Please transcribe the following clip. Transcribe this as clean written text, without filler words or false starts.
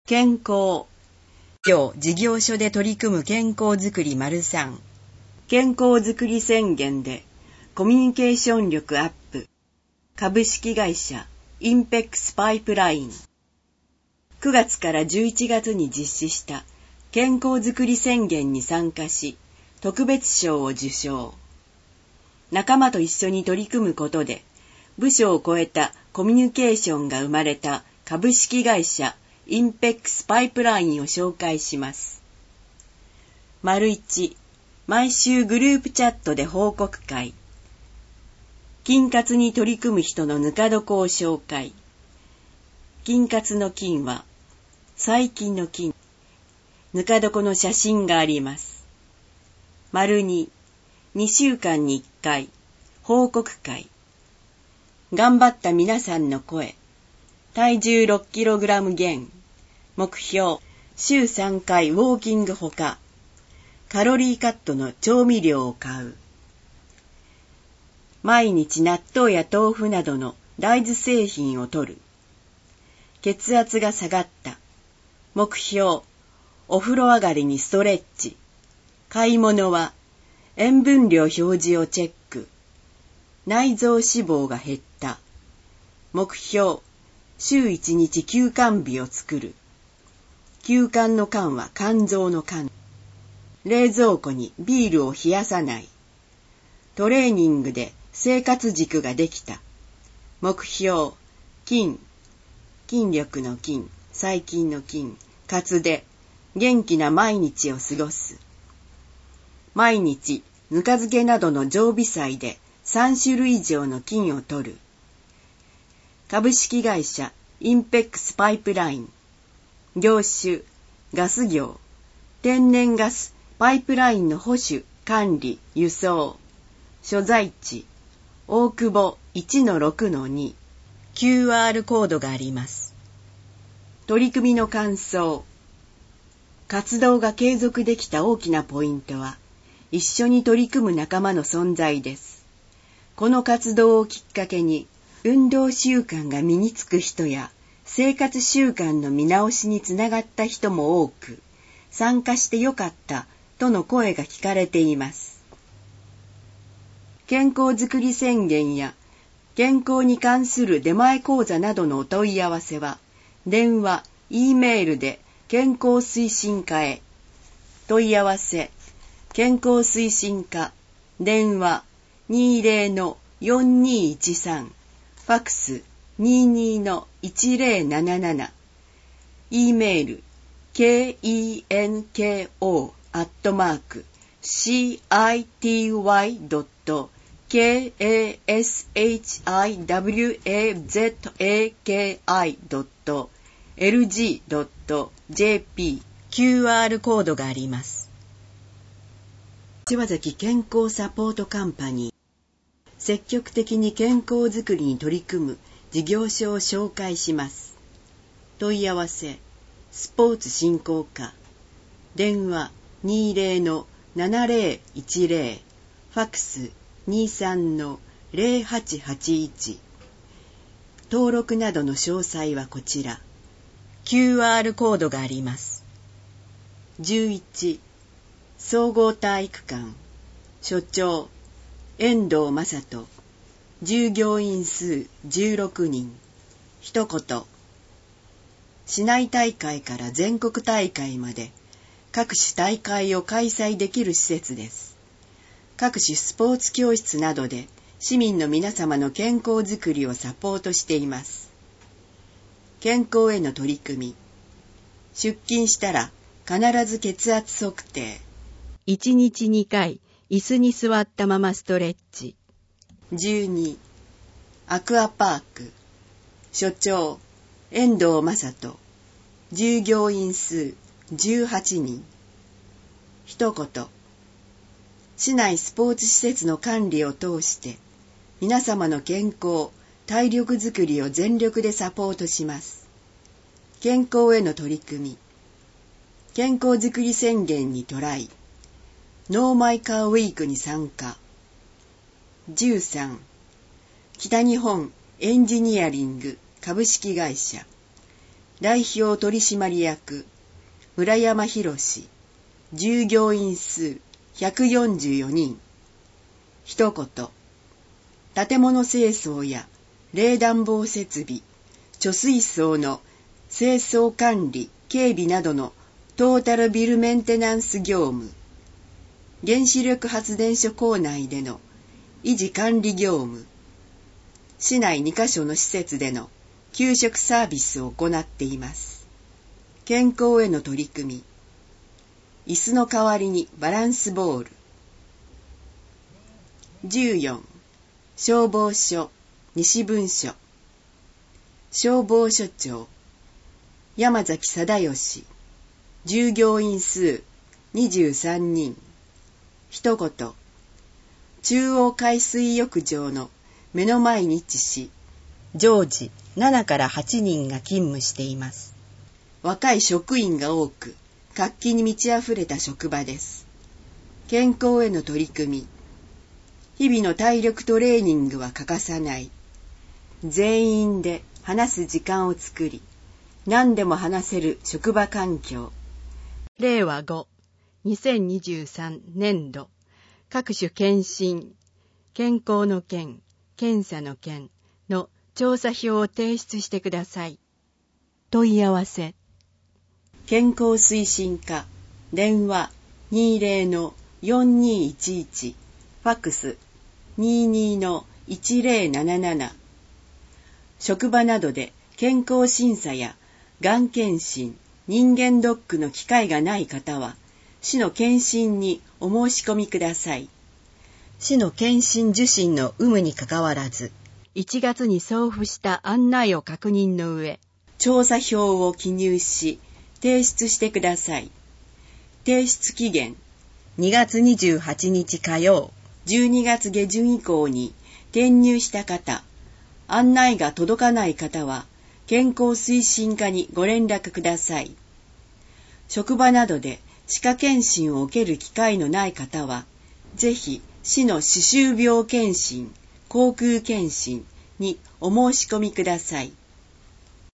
健康。今日事業所で取り組む健康づくり③。健康づくり宣言でコミュニケーション力アップ。株式会社インペックスパイプライン。9月から11月に実施した健康づくり宣言に参加し、特別賞を受賞。仲間と一緒に取り組むことで、部署を超えたコミュニケーションが生まれた株式会社インペックスパイプラインを紹介します。1、毎週グループチャットで報告会。菌活に取り組む人のぬか床を紹介。菌活の菌は、細菌の菌。ぬか床の写真があります。2、2週間に1回、報告会。頑張った皆さんの声。体重 6kg 減。目標、週3回ウォーキングほか。カロリーカットの調味料を買う。毎日納豆や豆腐などの大豆製品を摂る。血圧が下がった。目標、お風呂上がりにストレッチ。買い物は、塩分量表示をチェック。内臓脂肪が減った。目標、週1日休肝日を作る。休肝の肝は肝臓の肝。冷蔵庫にビールを冷やさない。トレーニングで生活軸ができた。目標、筋力の筋、細菌の筋、活で元気な毎日を過ごす。毎日、ぬか漬けなどの常備菜で3種類以上の菌を摂る。株式会社インペックスパイプライン。業種、ガス業。天然ガスパイプラインの保守、管理、輸送。所在地、大久保 1-6-2。QR コードがあります。取り組みの感想。活動が継続できた大きなポイントは、一緒に取り組む仲間の存在です。この活動をきっかけに、運動習慣が身につく人や、生活習慣の見直しにつながった人も多く、参加してよかったとの声が聞かれています。健康づくり宣言や健康に関する出前講座などのお問い合わせは、電話、Eメールで健康推進課へ。問い合わせ、健康推進課、電話 20-4213、ファックス 22-1077、Eメール、kenko@city-wazaki.lg.jp。 QR コードがあります。柏崎健康サポートカンパニー。積極的に健康づくりに取り組む事業所を紹介します。問い合わせ、スポーツ振興課。電話 20-7010、ファックス 23-0881。登録などの詳細はこちら。QR コードがあります。11、総合体育館。所長、遠藤正人。従業員数16人。一言。市内大会から全国大会まで各種大会を開催できる施設です。各種スポーツ教室などで市民の皆様の健康づくりをサポートしています。健康への取り組み。出勤したら必ず血圧測定。1日2回、椅子に座ったままストレッチ。12、アクアパーク。所長、遠藤正人。従業員数18人。一言。市内スポーツ施設の管理を通して、皆様の健康、体力づくりを全力でサポートします。健康への取り組み。健康づくり宣言にトライ。ノーマイカーウィークに参加。13、北日本エンジニアリング株式会社。 代表取締役村山博、従業員数144人。一言、建物清掃や冷暖房設備、貯水槽の清掃管理、警備などのトータルビルメンテナンス業務、原子力発電所構内での維持管理業務、市内2カ所の施設での給食サービスを行っています。健康への取り組み、椅子の代わりにバランスボール。14、消防署西分署。消防署長山崎貞義、従業員数23人。一言、中央海水浴場の目の前に位置し、常時7から8人が勤務しています。若い職員が多く、活気に満ち溢れた職場です。健康への取り組み、日々の体力トレーニングは欠かさない。全員で話す時間を作り、何でも話せる職場環境。令和5、2023年度、各種検診、健康の件、検査の件の調査票を提出してください。問い合わせ。健康推進課、電話 20-4211、ファックス 22-1077。職場などで健康審査やがん検診、人間ドックの機会がない方は、市の検診にお申し込みください。市の検診受診の有無にかかわらず、1月に送付した案内を確認の上、調査票を記入し、提出してください。提出期限、2月28日火曜、12月下旬以降に転入した方、案内が届かない方は、健康推進課にご連絡ください。職場などで歯科検診を受ける機会のない方は、ぜひ市の歯周病検診、口腔検診にお申し込みください。